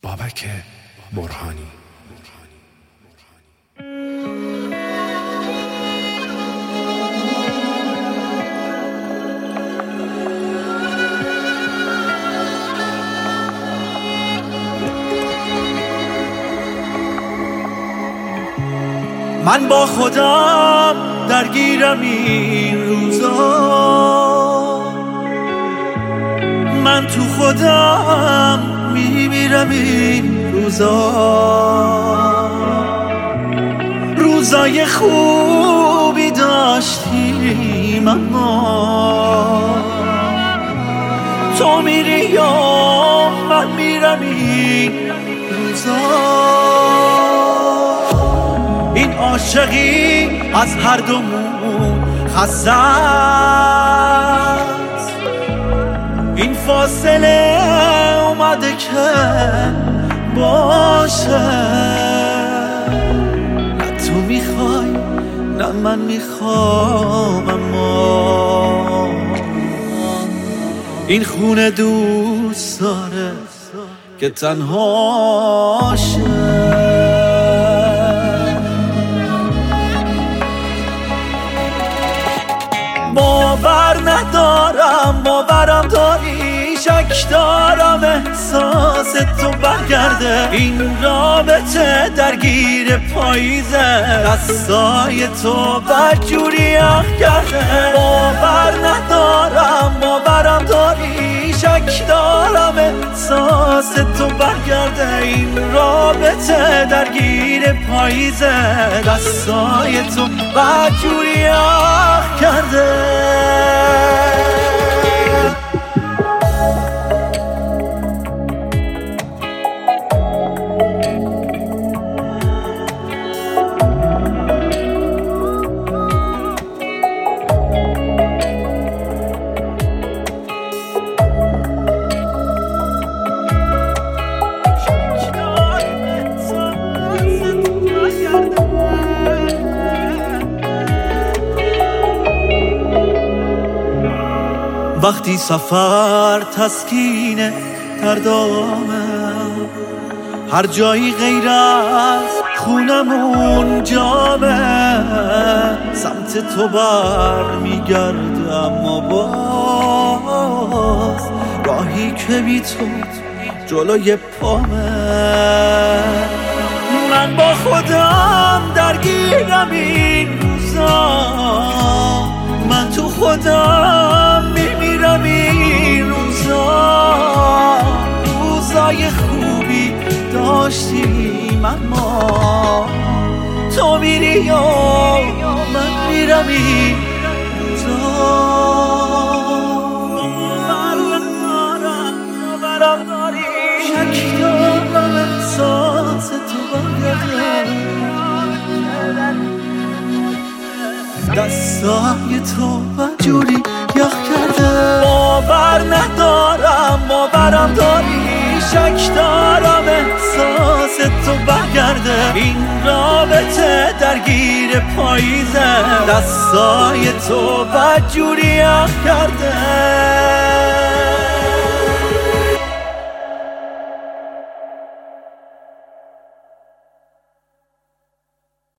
بابک برهانی. من با خودم درگیرم این روزا، من تو خودم میمیرم این روزا. روزای خوبی داشتیم اما تو میری یا من میرم این روزا. این عاشقی از هر دومون خسته است، این فاصله اومده که باشه. نه تو میخوای نه من میخوام، اما این خونه دوست داره که تنها شه. باور ندارم باورم داری، شک دارم احساس تو برگرده. این رابطه درگیر پاییزه، دستای تو بدجوری اخ کرده. باور ندارم باورم داری، شک دارم احساس تو برگرده. این رابطه درگیر پاییزه، دستای تو بدجوری اخ کرده. وقتی سفر تسکینه دردامه، هر جایی غیر از خونمون جامه. سمت تو بر میگرده اما باز راهی که بی تو جلوی پامه. من با خودم درگیرم این روزا، من تو خودم میمیرم این روزا. روزای خوبی داشتیم اما تو میری یا من میرم این روزا. باورم داری، شک دارم احساس تو برگرده. دستای تو بدجوری یخ کرده. باور ندارم باورم داری، شک دارم احساس تو برگرده. این رابطه درگیر پاییزه، دستای تو بدجوری یخ کرده.